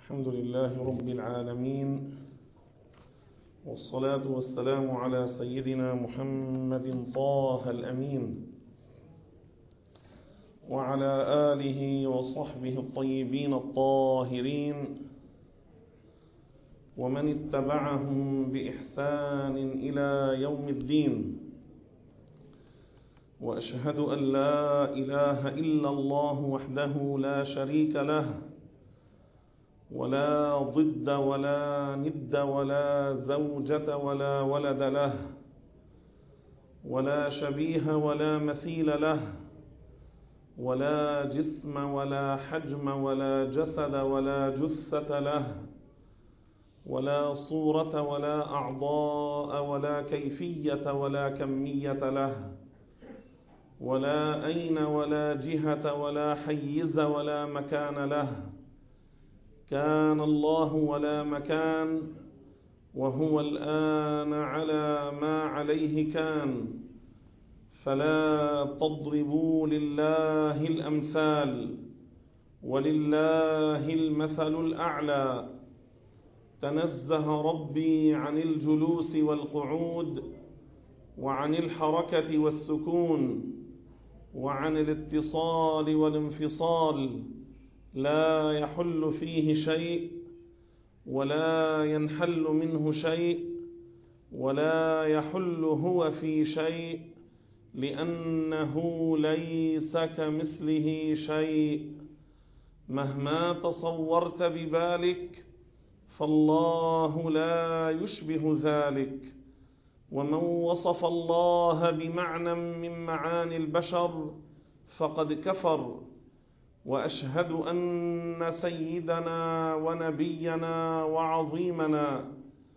الحمد لله رب العالمين، والصلاة والسلام على سيدنا محمد طه الأمين وعلى آله وصحبه الطيبين الطاهرين ومن اتبعهم بإحسان إلى يوم الدين. وأشهد أن لا إله إلا الله وحده لا شريك له، ولا ضد ولا ند ولا زوجة ولا ولد له، ولا شبيه ولا مثيل له، ولا جسم ولا حجم ولا جسد ولا جثة له، ولا صورة ولا أعضاء ولا كيفية ولا كمية له، ولا أين ولا جهة ولا حيز ولا مكان له. كان الله ولا مكان، وهو الآن على ما عليه كان. فلا تضربوا لله الأمثال، ولله المثل الأعلى. تنزه ربي عن الجلوس والقعود، وعن الحركة والسكون، وعن الاتصال والانفصال. لا يحل فيه شيء، ولا ينحل منه شيء، ولا يحل هو في شيء، لأنه ليس كمثله شيء. مهما تصورت ببالك فالله لا يشبه ذلك. ومن وصف الله بمعنى من معاني البشر فقد كفر. وأشهد أن سيدنا ونبينا وعظيمنا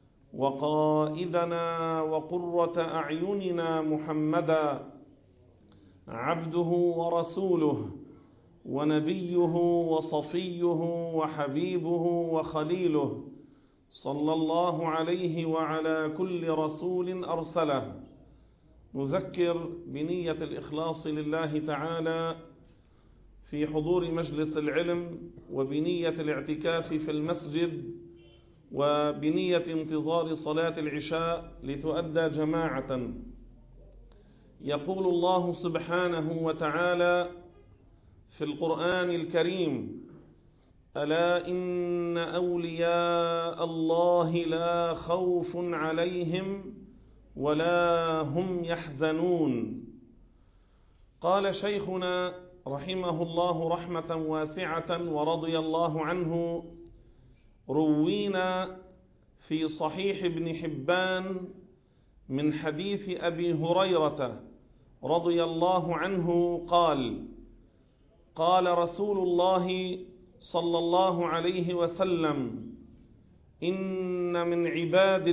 وقائدنا وقرة أعيننا محمدا عبده ورسوله ونبيه وصفيه وحبيبه وخليله، صلى الله عليه وعلى كل رسول أرسله. نذكر بنية الإخلاص لله تعالى في حضور مجلس العلم، وبنية الاعتكاف في المسجد، وبنية انتظار صلاة العشاء لتؤدى جماعة. يقول الله سبحانه وتعالى في القرآن الكريم: ألا إن أولياء الله لا خوف عليهم ولا هم يحزنون. قال شيخنا رحمه الله رحمة واسعة ورضي الله عنه: روينا في صحيح ابن حبان من حديث أبي هريرة رضي الله عنه قال: قال رسول الله صلى الله عليه وسلم: إن من عباد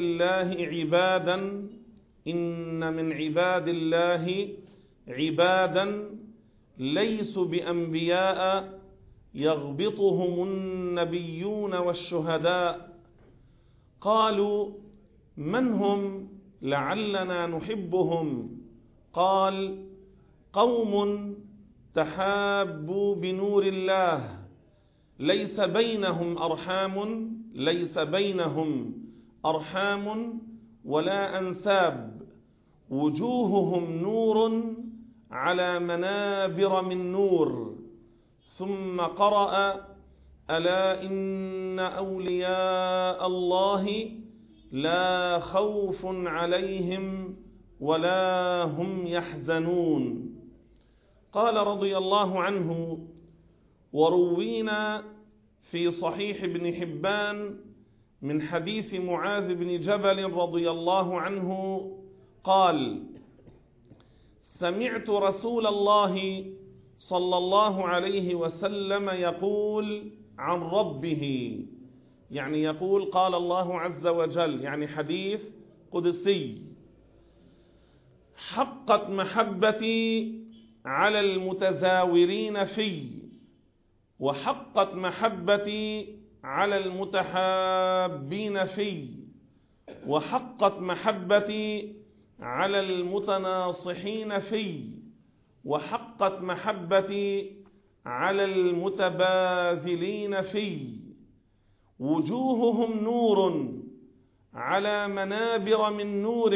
الله عبادا ليسوا بأنبياء يغبطهم النبيون والشهداء. قالوا: من هم لعلنا نحبهم؟ قال: قوم تحابوا بنور الله، ليس بينهم أرحام ولا أنساب، وجوههم نور على منابر من نور. ثم قرأ: ألا إن أولياء الله لا خوف عليهم ولا هم يحزنون. قال رضي الله عنه: وروينا في صحيح ابن حبان من حديث معاذ بن جبل رضي الله عنه قال: سمعت رسول الله صلى الله عليه وسلم يقول عن ربه، يعني يقول قال الله عز وجل، يعني حديث قدسي: حقت محبتي على المتزاورين في، وحقت محبتي على المتحابين في، وحقت محبتي على المتناصحين في، وحقت محبتي على المتباذلين في، وجوههم نور على منابر من نور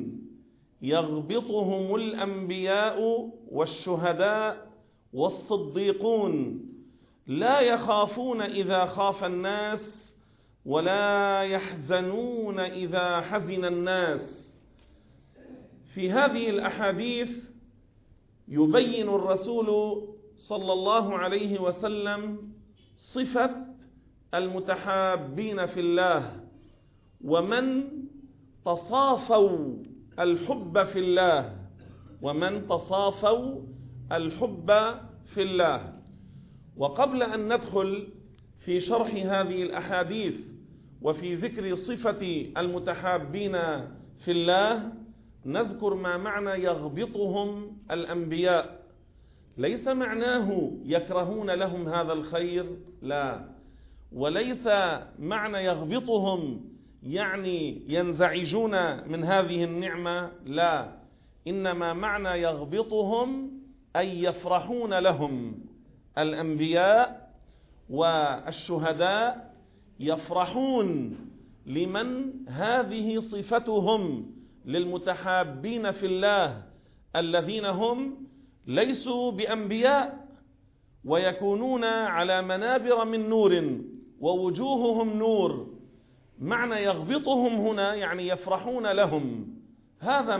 يغبطهم الأنبياء والشهداء والصديقون لا يخافون إذا خاف الناس ولا يحزنون إذا حزن الناس. في هذه الأحاديث يبين الرسول صلى الله عليه وسلم صفة المتحابين في الله، ومن تصافوا الحب في الله، ومن تصافوا الحب في الله. وقبل أن ندخل في شرح هذه الأحاديث وفي ذكر صفة المتحابين في الله، نذكر ما معنى يغبطهم الأنبياء. ليس معناه يكرهون لهم هذا الخير، لا، وليس معنى يغبطهم يعني ينزعجون من هذه النعمة، لا، إنما معنى يغبطهم أي يفرحون لهم. الأنبياء والشهداء يفرحون لمن هذه صفتهم للمتحابين في الله، الذين هم ليسوا بأنبياء ويكونون على منابر من نور ووجوههم نور. معنى يغبطهم هنا يعني يفرحون لهم، هذا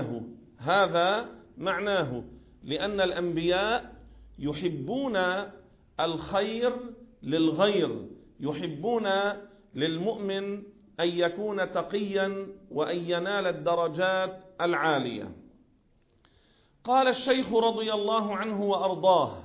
معناه، لأن الأنبياء يحبون الخير للغير، يحبون للمؤمن أن يكون تقيا وأن ينال الدرجات العالية. قال الشيخ رضي الله عنه وأرضاه: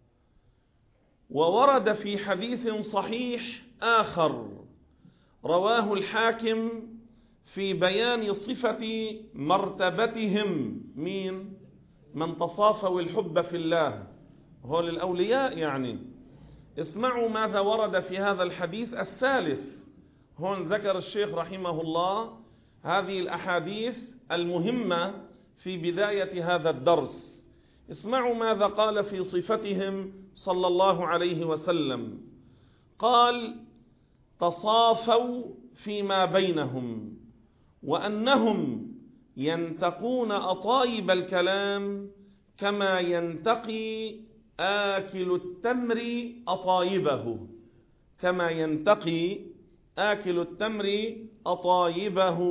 وورد في حديث صحيح آخر رواه الحاكم في بيان صفة مرتبتهم، من تصافوا الحب في الله، هو للأولياء يعني. اسمعوا ماذا ورد في هذا الحديث الثالث. هون ذكر الشيخ رحمه الله هذه الأحاديث المهمة في بداية هذا الدرس. اسمعوا ماذا قال في صفتهم صلى الله عليه وسلم. قال: تصافوا فيما بينهم، وأنهم ينتقون أطايب الكلام كما ينتقي آكل التمر أطايبه، كما ينتقي آكل التمر أطايبه،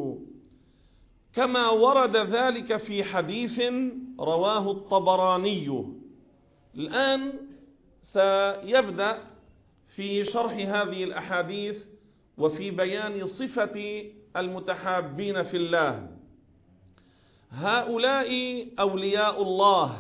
كما ورد ذلك في حديث رواه الطبراني. الآن سيبدأ في شرح هذه الأحاديث وفي بيان صفة المتحابين في الله. هؤلاء أولياء الله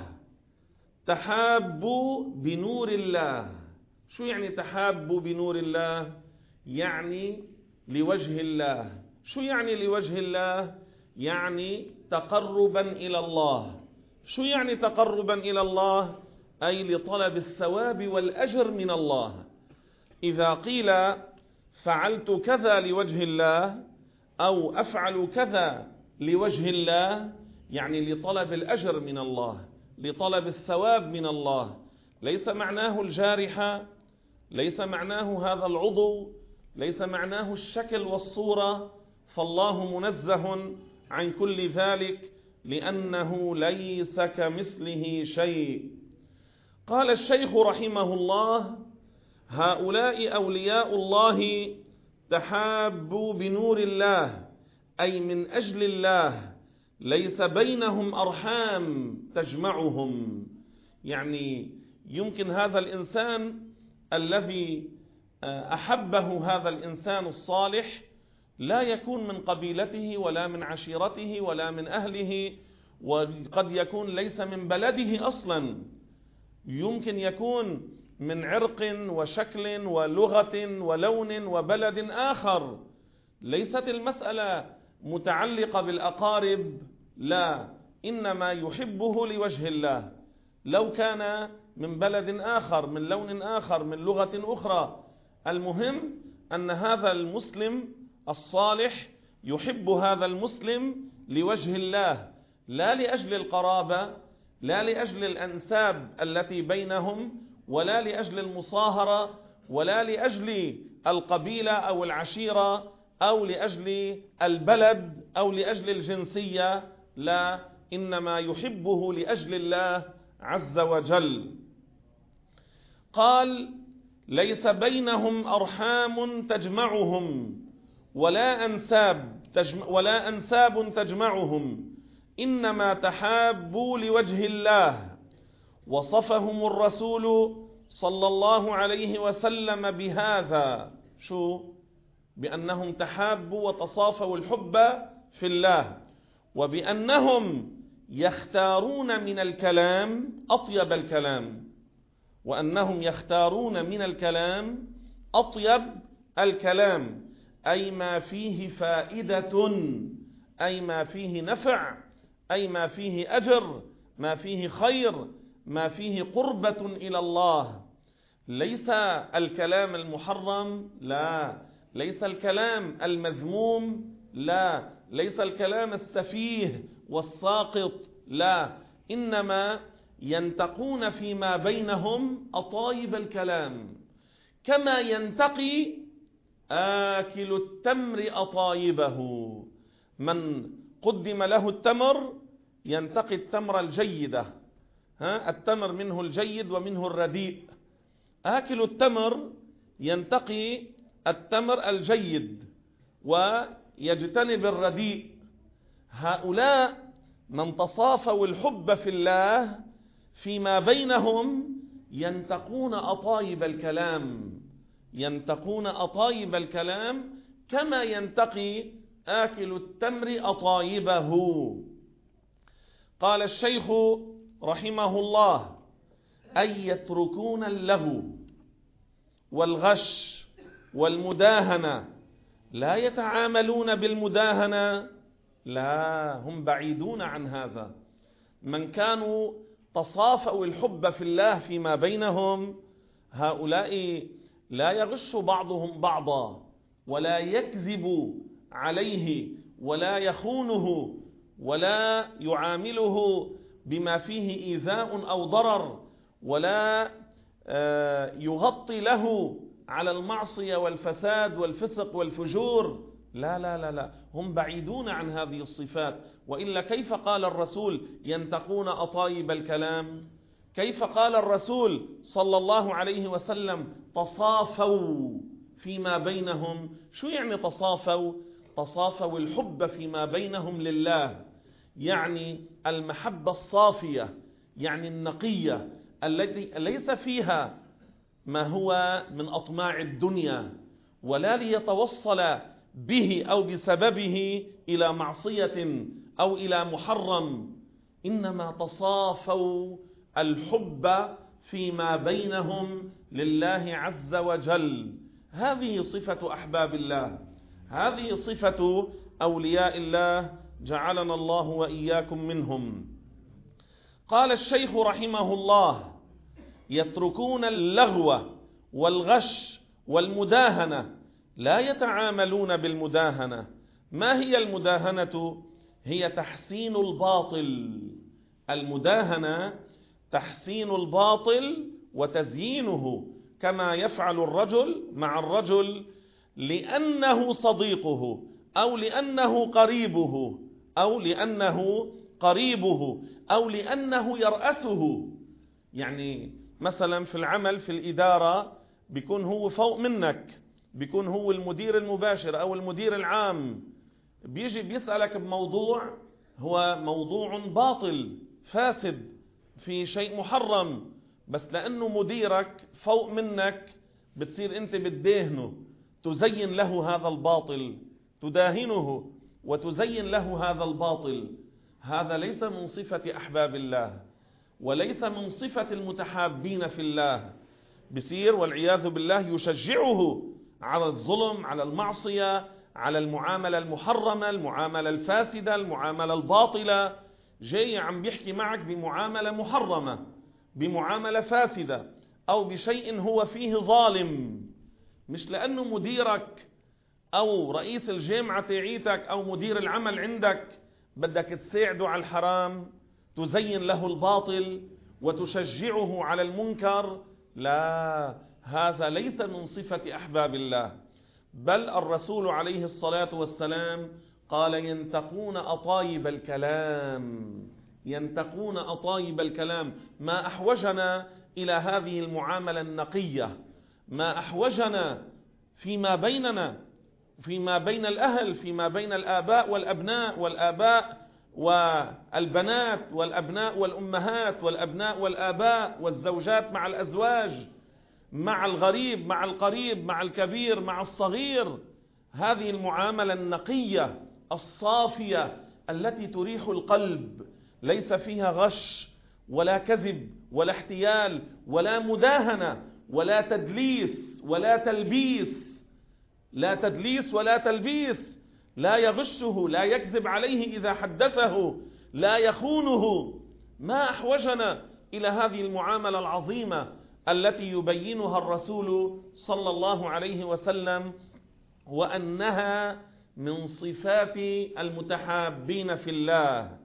تحابوا بنور الله. شو يعني تحابوا بنور الله؟ يعني لوجه الله. شو يعني لوجه الله؟ يعني تقربا إلى الله. شو يعني تقربا إلى الله؟ أي لطلب الثواب والأجر من الله. إذا قيل فعلت كذا لوجه الله أو أفعل كذا لوجه الله، يعني لطلب الأجر من الله، لطلب الثواب من الله. ليس معناه الجارحة، ليس معناه هذا العضو، ليس معناه الشكل والصورة، فالله منزه عن كل ذلك لأنه ليس كمثله شيء. قال الشيخ رحمه الله: هؤلاء أولياء الله تحابوا بنور الله، أي من أجل الله، ليس بينهم أرحام تجمعهم. يعني يمكن هذا الإنسان الذي أحبه هذا الإنسان الصالح لا يكون من قبيلته ولا من عشيرته ولا من أهله، وقد يكون ليس من بلده أصلا، يمكن يكون من عرق وشكل ولغة ولون وبلد آخر. ليست المسألة متعلقة بالأقارب، لا، إنما يحبه لوجه الله. لو كان من بلد آخر، من لون آخر، من لغة أخرى، المهم أن هذا المسلم الصالح يحب هذا المسلم لوجه الله، لا لأجل القرابة، لا لأجل الأنساب التي بينهم، ولا لأجل المصاهرة، ولا لأجل القبيلة أو العشيرة أو لأجل البلد أو لأجل الجنسية، لا، إنما يحبه لأجل الله عز وجل. قال: ليس بينهم أرحام تجمعهم ولا أنساب تجمعهم، إنما تحابوا لوجه الله. وصفهم الرسول صلى الله عليه وسلم بهذا، شو؟ بأنهم تحابوا وتصافوا الحب في الله، وبأنهم يختارون من الكلام أطيب الكلام، وأنهم يختارون من الكلام أطيب الكلام، أي ما فيه فائدة، أي ما فيه نفع، أي ما فيه أجر، ما فيه خير، ما فيه قربة إلى الله. ليس الكلام المحرم، لا، ليس الكلام المذموم، لا، ليس الكلام السفيه والساقط، لا، إنما ينتقون فيما بينهم أطايب الكلام، كما ينتقي آكل التمر أطايبه. من قدم له التمر ينتقي التمر الجيدة، التمر منه الجيد ومنه الرديء. آكل التمر ينتقي التمر الجيد ويجتنب الرديء. هؤلاء من تصافوا الحب في الله فيما بينهم ينتقون أطايب الكلام، ينتقون أطايب الكلام كما ينتقي آكل التمر أطايبه. قال الشيخ رحمه الله: أي يتركون اللغو والغش والمداهنة، لا يتعاملون بالمداهنة، لا، هم بعيدون عن هذا. من كانوا تصافوا الحب في الله فيما بينهم، هؤلاء لا يغش بعضهم بعضا، ولا يكذب عليه، ولا يخونه، ولا يعامله بما فيه إيذاء أو ضرر، ولا يغطي له على المعصية والفساد والفسق والفجور، لا لا لا لا، هم بعيدون عن هذه الصفات. وإلا كيف قال الرسول ينتقون أطايب الكلام؟ كيف قال الرسول صلى الله عليه وسلم تصافوا فيما بينهم؟ شو يعني تصافوا؟ تصافوا الحب فيما بينهم لله، يعني المحبة الصافية، يعني النقية التي ليس فيها ما هو من أطماع الدنيا، ولا ليتوصل به أو بسببه إلى معصية أو إلى محرم، إنما تصافوا الحب فيما بينهم لله عز وجل. هذه صفة أحباب الله، هذه صفة أولياء الله، جعلنا الله وإياكم منهم. قال الشيخ رحمه الله: يتركون اللغو والغش والمداهنة، لا يتعاملون بالمداهنة. ما هي المداهنة؟ هي تحسين الباطل. المداهنة تحسين الباطل وتزيينه، كما يفعل الرجل مع الرجل لأنه صديقه أو لأنه قريبه أو لأنه قريبه أو لأنه يرأسه. يعني مثلا في العمل في الإدارة بيكون هو فوق منك، بيكون هو المدير المباشر أو المدير العام، بيجي بيسألك بموضوع هو موضوع باطل فاسد في شيء محرم، بس لأنه مديرك فوق منك بتصير أنت بتداهنه، تزين له هذا الباطل، تداهنه وتزين له هذا الباطل. هذا ليس من صفة أحباب الله، وليس من صفة المتحابين في الله. بصير والعياذ بالله يشجعه على الظلم، على المعصية، على المعاملة المحرمة، المعاملة الفاسدة، المعاملة الباطلة. جاي عم بيحكي معك بمعاملة محرمة، بمعاملة فاسدة، أو بشيء هو فيه ظالم، مش لأنه مديرك أو رئيس الجامعة تاعيتك أو مدير العمل عندك بدك تساعده على الحرام، تزين له الباطل وتشجعه على المنكر. لا، هذا ليس من صفة أحباب الله، بل الرسول عليه الصلاة والسلام قال ينتقون أطايب الكلام، ينتقون أطايب الكلام. ما أحوجنا إلى هذه المعاملة النقية، ما أحوجنا فيما بيننا، فيما بين الأهل، فيما بين الآباء والأبناء، والآباء والبنات، والأبناء والأمهات، والأبناء والآباء، والزوجات مع الأزواج، مع الغريب مع القريب، مع الكبير مع الصغير. هذه المعاملة النقية الصافية التي تريح القلب، ليس فيها غش ولا كذب ولا احتيال ولا مداهنة ولا تدليس ولا تلبيس، لا تدليس ولا تلبيس، لا يغشه، لا يكذب عليه إذا حدثه، لا يخونه. ما أحوجنا إلى هذه المعاملة العظيمة التي يبينها الرسول صلى الله عليه وسلم، وأنها من صفات المتحابين في الله.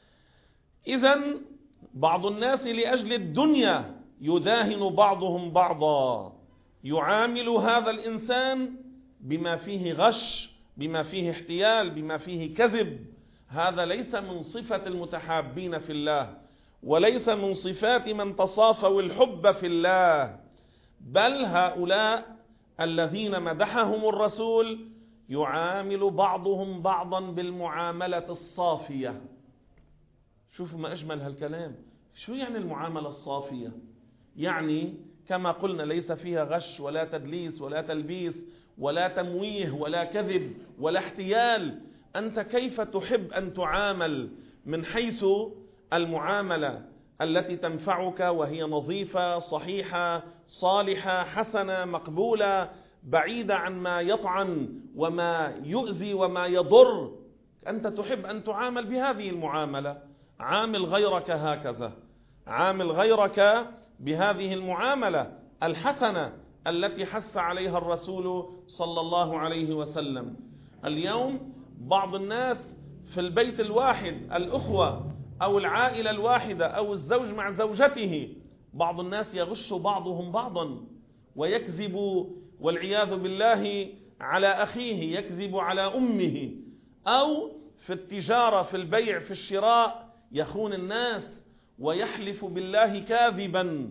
إذن بعض الناس لأجل الدنيا يداهن بعضهم بعضا، يعامل هذا الإنسان بما فيه غش، بما فيه احتيال، بما فيه كذب. هذا ليس من صفة المتحابين في الله، وليس من صفات من تصافوا الحب في الله، بل هؤلاء الذين مدحهم الرسول يعامل بعضهم بعضا بالمعاملة الصافية. شوفوا ما أجمل هالكلام. شو يعني المعاملة الصافية؟ يعني كما قلنا ليس فيها غش ولا تدليس ولا تلبيس ولا تمويه ولا كذب ولا احتيال. أنت كيف تحب أن تعامل من حيث المعاملة التي تنفعك، وهي نظيفة صحيحة صالحة حسنة مقبولة، بعيدة عن ما يطعن وما يؤذي وما يضر. أنت تحب أن تعامل بهذه المعاملة. عامل غيرك هكذا، عامل غيرك بهذه المعاملة الحسنة التي حث عليها الرسول صلى الله عليه وسلم. اليوم بعض الناس في البيت الواحد، الأخوة أو العائلة الواحدة أو الزوج مع زوجته، بعض الناس يغش بعضهم بعضا ويكذب والعياذ بالله على أخيه، يكذب على أمه، أو في التجارة في البيع في الشراء يخون الناس ويحلف بالله كاذبا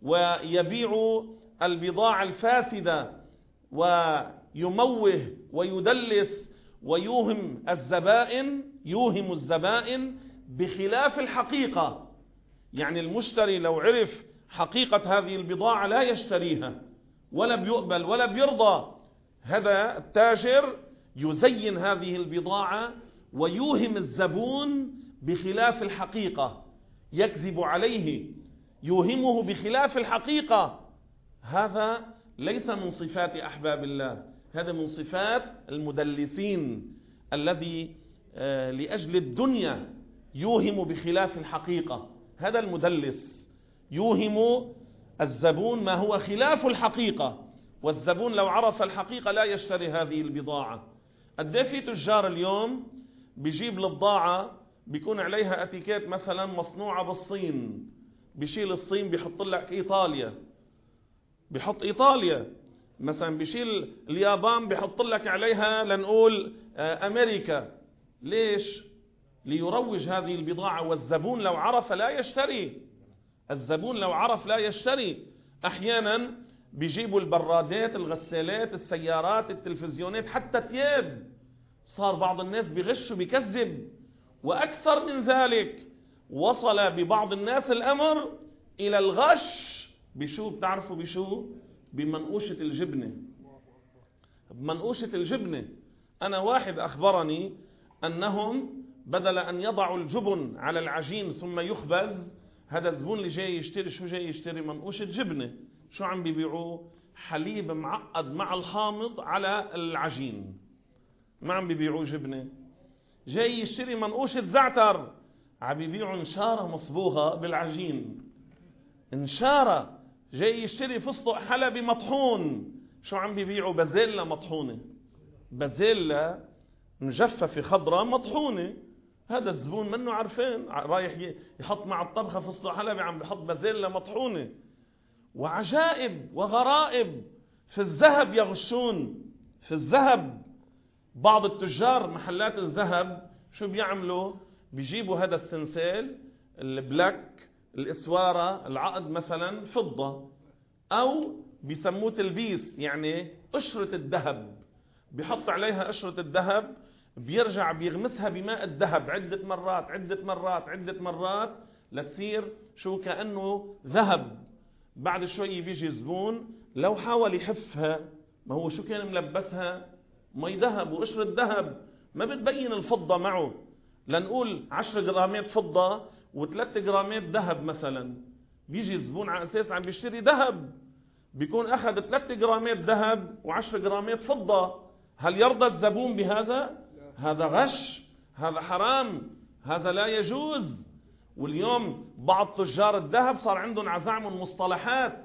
ويبيع البضاعة الفاسدة ويموه ويدلس ويوهم الزبائن بخلاف الحقيقة. يعني المشتري لو عرف حقيقة هذه البضاعة لا يشتريها ولا بيقبل ولا بيرضى. هذا التاجر يزين هذه البضاعة ويوهم الزبون بخلاف الحقيقة، يكذب عليه، يوهمه بخلاف الحقيقة. هذا ليس من صفات أحباب الله، هذا من صفات المدلسين الذي لأجل الدنيا يوهم بخلاف الحقيقة. هذا المدلس يوهم الزبون ما هو خلاف الحقيقة، والزبون لو عرف الحقيقة لا يشتري هذه البضاعة. قد ايه في تجار اليوم بيجيب البضاعة بيكون عليها اتيكيت مثلا مصنوعة بالصين، بيشيل الصين بيحط لك إيطاليا، بيحط إيطاليا مثلا، بيشيل اليابان بيحط لك عليها لنقول أمريكا. ليش؟ ليروج هذه البضاعة، والزبون لو عرف لا يشتري، الزبون لو عرف لا يشتري. أحيانا بيجيبوا البرادات، الغسالات، السيارات، التلفزيونات، حتى الثياب. صار بعض الناس بيغش وبيكذب، وأكثر من ذلك وصل ببعض الناس الأمر إلى الغش. بشو بتعرفوا؟ بشو؟ بمنقوشة الجبنة. بمنقوشة الجبنة. أنا واحد أخبرني أنهم بدل أن يضعوا الجبن على العجين ثم يخبز، هذا الزبون اللي جاي يشتري شو جاي يشتري؟ منقوشة جبنة. شو عم بيبيعوه؟ حليب معقد مع الحامض على العجين، ما عم بيبيعوه جبنة. جاي يشتري منقوشة زعتر، عم يبيعوا نشارة مصبوغة بالعجين، نشارة. جاي يشتري فستق حلبي مطحون، شو عم بيبيعوا؟ بازيلا مطحونة، بازيلا مجففة خضراء مطحونة. هذا الزبون منه عارفين، رايح يحط مع الطبخة فستق حلبي، عم بيحط بازيلا مطحونة. وعجائب وغرائب. في الذهب يغشون، في الذهب بعض التجار محلات الذهب شو بيعملوا؟ بيجيبوا هذا السنسال البلاك الاسوارة العقد مثلا فضة، او بيسموه تلبيس، يعني قشرة الذهب، بيحط عليها قشرة الذهب، بيرجع بيغمسها بماء الذهب عدة مرات عدة مرات عدة مرات لتصير شو كأنه ذهب. بعد شوي بيجي زبون لو حاول يحفها، ما هو شو كان ملبسها؟ مي ذهب وقشرة ذهب، ما بتبين الفضة معه. لنقول 10 جرامات فضة و3 جرامات ذهب مثلا، بيجي زبون على أساس عم بيشتري ذهب، بيكون أخذ 3 جرامات ذهب و10 جرامات فضة. هل يرضى الزبون بهذا؟ هذا غش، هذا حرام، هذا لا يجوز. واليوم بعض تجار الذهب صار عندهم عزعم مصطلحات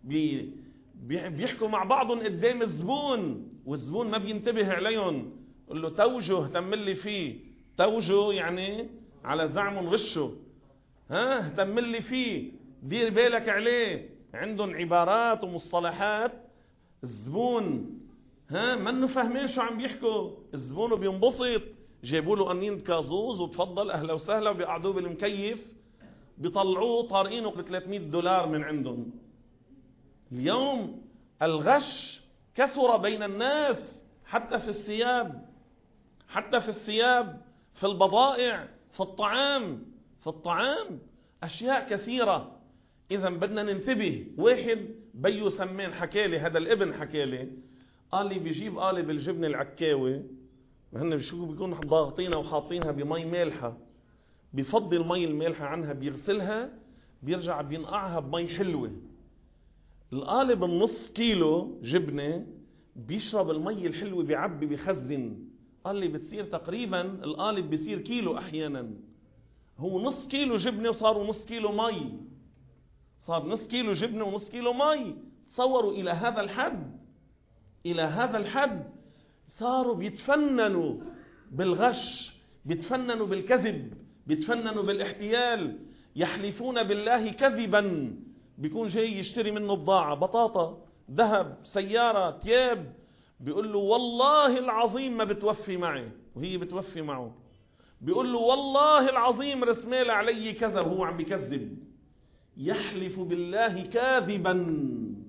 بيحكوا مع بعضهم قدام الزبون، والزبون ما بينتبه عليهم. قل له توجه اهتملي فيه، توجه يعني على زعم غشه، اهتملي فيه، دير بالك عليه. عندهم عبارات ومصطلحات الزبون منه فاهمين شو عم بيحكوا. الزبون بينبسط، جابوا له قنينة كازوز وتفضل اهلا وسهلا، وبيقعدوه بالمكيف، بيطلعوه طارقينه ب $300 من عندهم. اليوم الغش كثر بين الناس، حتى في الثياب، حتى في الثياب، في البضائع، في الطعام، في الطعام أشياء كثيرة. إذا بدنا ننتبه. واحد بيو سمان حكالي، هذا الابن حكالي، قال لي بيجيب قالب الجبنة العكاوي، هن شو بيكون ضاغطينها وحاطينها بمي مالحة، بيفضي المي المالحة عنها، بيغسلها، بيرجع بينقعها بمي حلوة. القالب النص كيلو جبنة بيشرب المي الحلوة، بيعبي بيخزن. قال لي بتصير تقريبا القالب بيصير كيلو أحيانا. هو نص كيلو جبنة وصاروا نص كيلو مي، صار نص كيلو جبنة ونص كيلو مي. تصوروا إلى هذا الحد، إلى هذا الحد صاروا بيتفننوا بالغش، بيتفننوا بالكذب، بيتفننوا بالاحتيال، يحلفون بالله كذبا. بيكون جاي يشتري منه بضاعة، بطاطا، ذهب، سيارة، ثياب، بيقول له والله العظيم ما بتوفي معي، وهي بتوفي معه. بيقول له والله العظيم رسمال علي كذا، وهو عم بيكذب. يحلف بالله كاذبا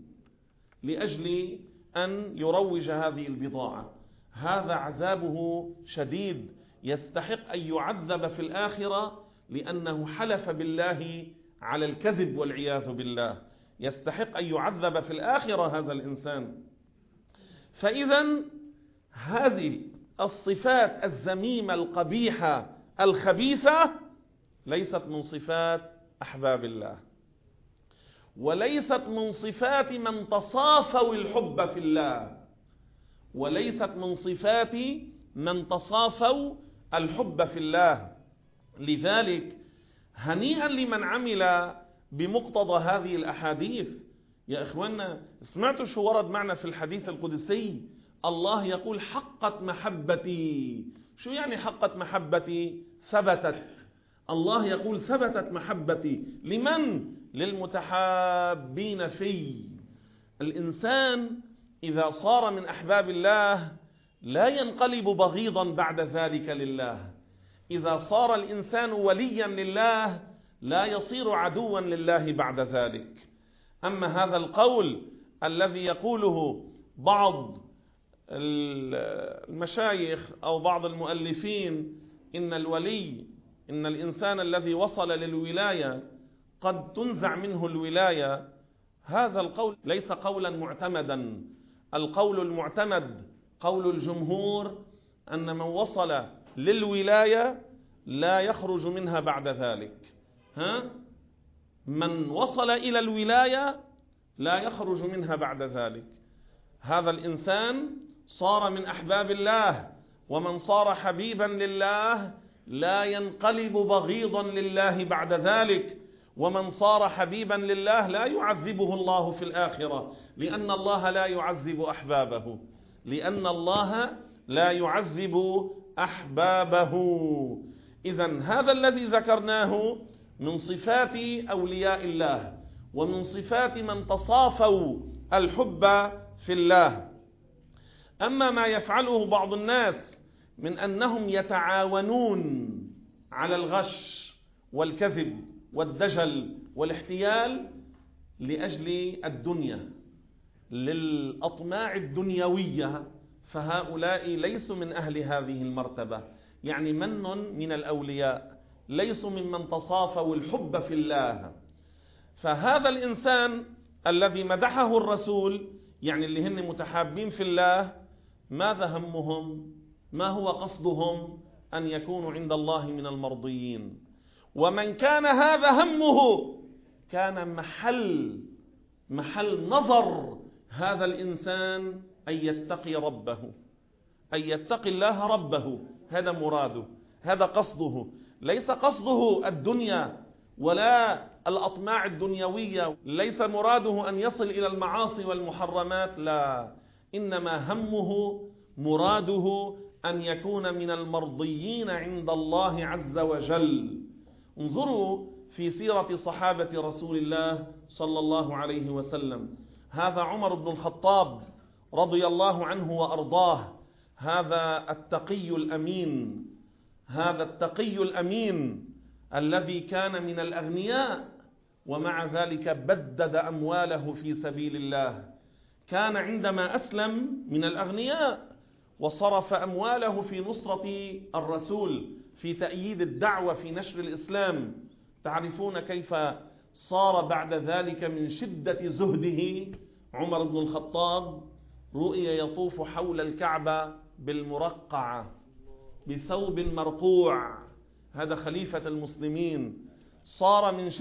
لأجل أن يروج هذه البضاعة. هذا عذابه شديد، يستحق أن يعذب في الآخرة، لأنه حلف بالله على الكذب والعياذ بالله. يستحق أن يعذب في الآخرة هذا الإنسان. فإذا هذه الصفات الذميمة القبيحة الخبيثة ليست من صفات أحباب الله، وليست من صفات من تصافوا الحب في الله، وليست من صفات من تصافوا الحب في الله. لذلك هنيئا لمن عمل بمقتضى هذه الأحاديث. يا إخوانا، سمعتوا شو ورد معنا في الحديث القدسي؟ الله يقول حقت محبتي. شو يعني حقت محبتي؟ ثبتت. الله يقول ثبتت محبتي. لمن؟ للمتحابين في. الإنسان إذا صار من أحباب الله لا ينقلب بغيضا بعد ذلك لله. إذا صار الإنسان وليا لله لا يصير عدوا لله بعد ذلك. أما هذا القول الذي يقوله بعض المشايخ أو بعض المؤلفين، إن الولي، إن الإنسان الذي وصل للولاية قد تنزع منه الولاية، هذا القول ليس قولا معتمدا. القول المعتمد قول الجمهور أن من وصل للولاية لا يخرج منها بعد ذلك. من وصل إلى الولاية لا يخرج منها بعد ذلك. هذا الإنسان صار من أحباب الله، ومن صار حبيبا لله لا ينقلب بغيضا لله بعد ذلك. ومن صار حبيبا لله لا يعذبه الله في الآخرة، لأن الله لا يعذب أحبابه، لأن الله لا يعذب أحبابه. إذن هذا الذي ذكرناه من صفات أولياء الله ومن صفات من تصافوا الحب في الله. أما ما يفعله بعض الناس من أنهم يتعاونون على الغش والكذب والدجل والاحتيال لأجل الدنيا للأطماع الدنيوية، فهؤلاء ليسوا من أهل هذه المرتبة، يعني من الأولياء، ليسوا ممن تصافوا الحب في الله. فهذا الإنسان الذي مدحه الرسول، يعني اللي هن متحابين في الله، ماذا همهم؟ ما هو قصدهم؟ أن يكونوا عند الله من المرضيين. ومن كان هذا همه كان محل نظر هذا الإنسان أن يتقي ربه، أن يتقي الله ربه. هذا مراده، هذا قصده، ليس قصده الدنيا ولا الأطماع الدنيوية، ليس مراده أن يصل إلى المعاصي والمحرمات، لا، إنما همه مراده أن يكون من المرضيين عند الله عز وجل. انظروا في سيرة صحابة رسول الله صلى الله عليه وسلم. هذا عمر بن الخطاب رضي الله عنه وأرضاه، هذا التقي الأمين، هذا التقي الأمين الذي كان من الأغنياء، ومع ذلك بدد أمواله في سبيل الله. كان عندما أسلم من الأغنياء، وصرف أمواله في نصرة الرسول، في تأييد الدعوة، في نشر الإسلام. تعرفون كيف صار بعد ذلك من شدة زهده عمر بن الخطاب؟ رؤي يطوف حول الكعبة بالمرقعة بثوب مرقوع، هذا خليفة المسلمين. صار من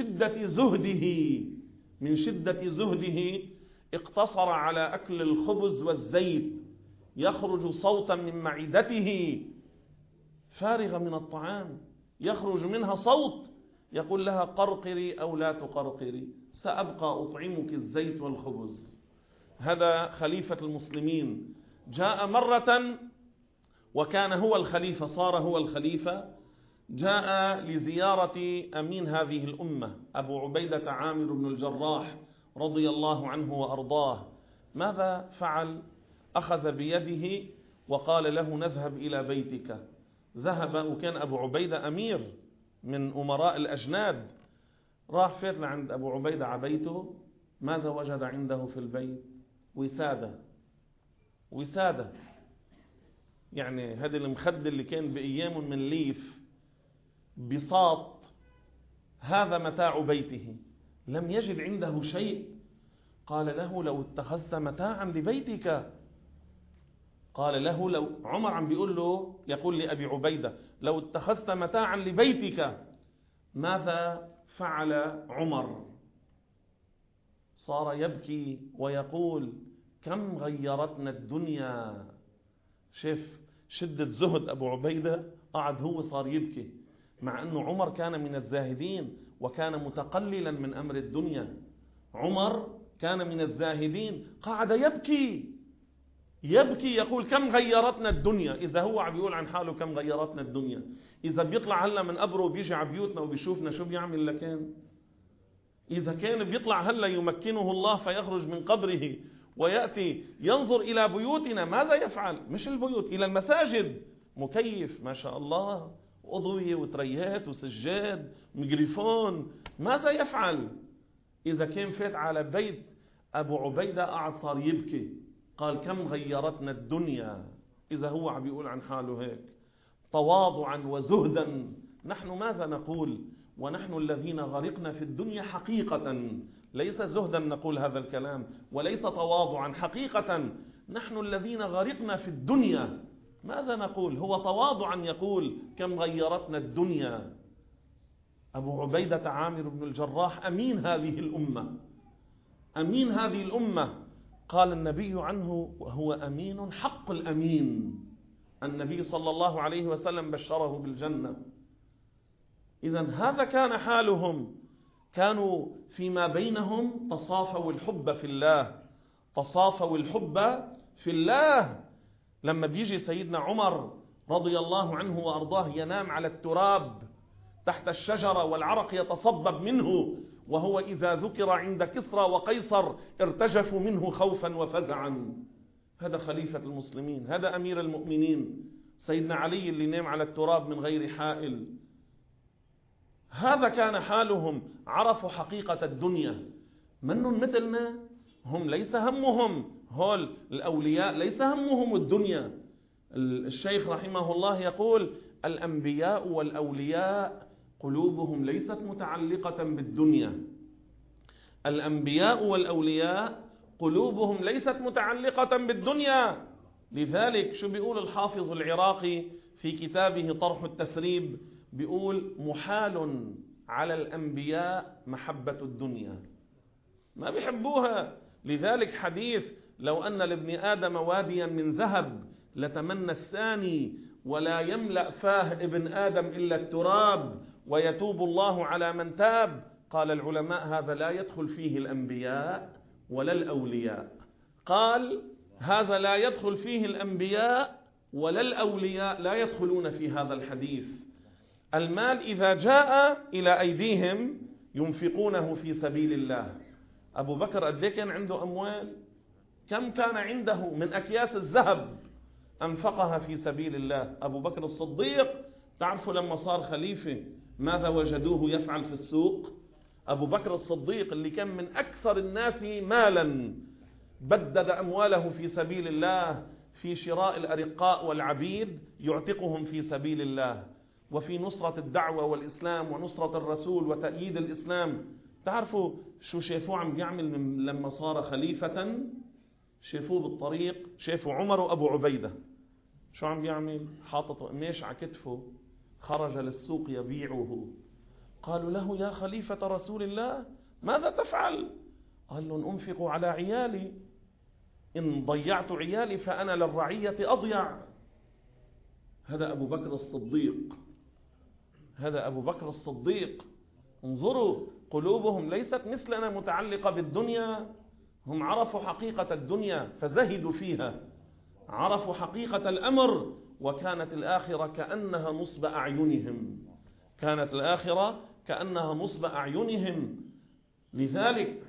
شدة زهده اقتصر على أكل الخبز والزيت، يخرج صوتا من معدته فارغة من الطعام، يخرج منها صوت يقول لها قرقري أو لا تقرقري، سأبقى أطعمك الزيت والخبز. هذا خليفة المسلمين. جاء مرة وكان هو الخليفة، صار هو الخليفة، جاء لزيارة أمين هذه الأمة أبو عبيدة عامر بن الجراح رضي الله عنه وأرضاه. ماذا فعل؟ أخذ بيده وقال له نذهب إلى بيتك. ذهب، وكان أبو عبيدة أمير من أمراء الأجناد. راح فات لعند أبو عبيدة عبيته. ماذا وجد عنده في البيت؟ وسادة، يعني هذا المخد اللي كان بأيام من ليف، بساط، هذا متاع بيته. لم يجد عنده شيء. قال له لو اتخذت متاعا لبيتك، قال له لو عمر عم يقول لأبي عبيدة لو اتخذت متاعا لبيتك ماذا فعل عمر؟ صار يبكي ويقول كم غيرتنا الدنيا. شاف شدة زهد أبو عبيدة، قعد هو صار يبكي، مع أنه عمر كان من الزاهدين وكان متقللا من أمر الدنيا. عمر كان من الزاهدين، قعد يبكي يقول كم غيرتنا الدنيا. إذا هو عم بيقول عن حاله كم غيرتنا الدنيا، إذا بيطلع هلا من قبره وبيجي على بيوتنا وبيشوفنا شو بيعمل لكان؟ إذا كان بيطلع هلا يمكنه الله فيخرج من قبره ويأتي ينظر إلى بيوتنا، ماذا يفعل؟ مش البيوت، إلى المساجد، مكيف ما شاء الله، أضوية وتريات وسجاد ميكروفون، ماذا يفعل؟ إذا كان فات على بيت أبو عبيدة قعد صار يبكي، قال كم غيرتنا الدنيا. إذا هو عم بيقول عن حاله هيك تواضعا وزهدا، نحن ماذا نقول ونحن الذين غرقنا في الدنيا حقيقة؟ ليس زهدا نقول هذا الكلام، وليس تواضعا، حقيقة نحن الذين غرقنا في الدنيا. ماذا نقول؟ هو تواضعا يقول كم غيرتنا الدنيا. أبو عبيدة عامر بن الجراح أمين هذه الأمة، أمين هذه الأمة. قال النبي عنه وهو أمين حق الأمين. النبي صلى الله عليه وسلم بشره بالجنة. إذن هذا كان حالهم، كانوا فيما بينهم تصافوا الحب في الله، تصافوا الحب في الله. لما بيجي سيدنا عمر رضي الله عنه وأرضاه ينام على التراب تحت الشجرة والعرق يتصبب منه وهو إذا ذكر عند كسرى وقيصر ارتجفوا منه خوفا وفزعا. هذا خليفة المسلمين، هذا أمير المؤمنين، سيدنا علي اللي نام على التراب من غير حائل. هذا كان حالهم، عرفوا حقيقة الدنيا. منهم مثلنا، هم ليس همهم، هول الأولياء ليس همهم الدنيا. الشيخ رحمه الله يقول: الأنبياء والأولياء قلوبهم ليست متعلقة بالدنيا. الأنبياء والأولياء قلوبهم ليست متعلقة بالدنيا. لذلك شو بيقول الحافظ العراقي في كتابه طرح التسريب؟ بيقول: محال على الأنبياء محبة الدنيا، ما بيحبوها. لذلك حديث: لو أن لابن آدم واديا من ذهب لتمنى الثاني، ولا يملأ فاه ابن آدم إلا التراب، ويتوب الله على من تاب. قال العلماء: هذا لا يدخل فيه الأنبياء ولا الأولياء. قال: هذا لا يدخل فيه الأنبياء ولا الأولياء، لا يدخلون في هذا الحديث. المال إذا جاء إلى أيديهم ينفقونه في سبيل الله. أبو بكر قد كان عنده أموال؟ كم كان عنده من أكياس الذهب أنفقها في سبيل الله. أبو بكر الصديق تعرفوا لما صار خليفة ماذا وجدوه يفعل في السوق؟ أبو بكر الصديق اللي كان من أكثر الناس مالا بدد أمواله في سبيل الله، في شراء الأرقاء والعبيد يعتقهم في سبيل الله، وفي نصرة الدعوة والإسلام ونصرة الرسول وتأييد الإسلام. تعرفوا شو شافوه عم بيعمل لما صار خليفة؟ شافوه بالطريق، شافوا عمر وأبو عبيدة شو عم بيعمل؟ حاطط قماش على كتفه، خرج للسوق يبيعه. قالوا له: يا خليفة رسول الله ماذا تفعل؟ قال لهم: أنفق على عيالي، إن ضيعت عيالي فأنا للرعية أضيع. هذا أبو بكر الصديق، هذا أبو بكر الصديق. انظروا، قلوبهم ليست مثلنا متعلقة بالدنيا. هم عرفوا حقيقة الدنيا فزهدوا فيها، عرفوا حقيقة الأمر، وكانت الآخرة كأنها نصب أعينهم، كانت الآخرة كأنها نصب أعينهم. لذلك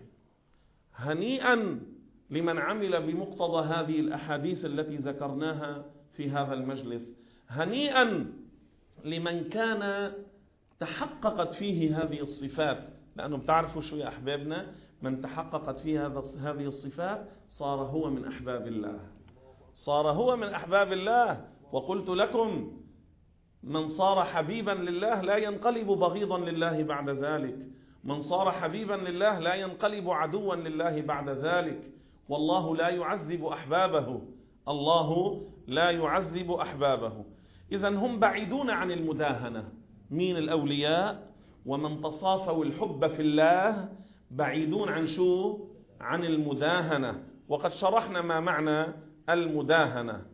هنيئا لمن عمل بمقتضى هذه الأحاديث التي ذكرناها في هذا المجلس، هنيئا لمن كان تحققت فيه هذه الصفات. لأنه بتعرفوا شو يا أحبابنا؟ من تحققت فيه هذه الصفات صار هو من أحباب الله، صار هو من أحباب الله. وقلت لكم: من صار حبيبا لله لا ينقلب بغيضا لله بعد ذلك، من صار حبيبا لله لا ينقلب عدوا لله بعد ذلك. والله لا يعذب أحبابه، الله لا يعذب أحبابه. إذن هم بعيدون عن المداهنة. مين؟ الأولياء ومن تصافوا الحب في الله بعيدون عن شو؟ عن المداهنة. وقد شرحنا ما معنى المداهنة.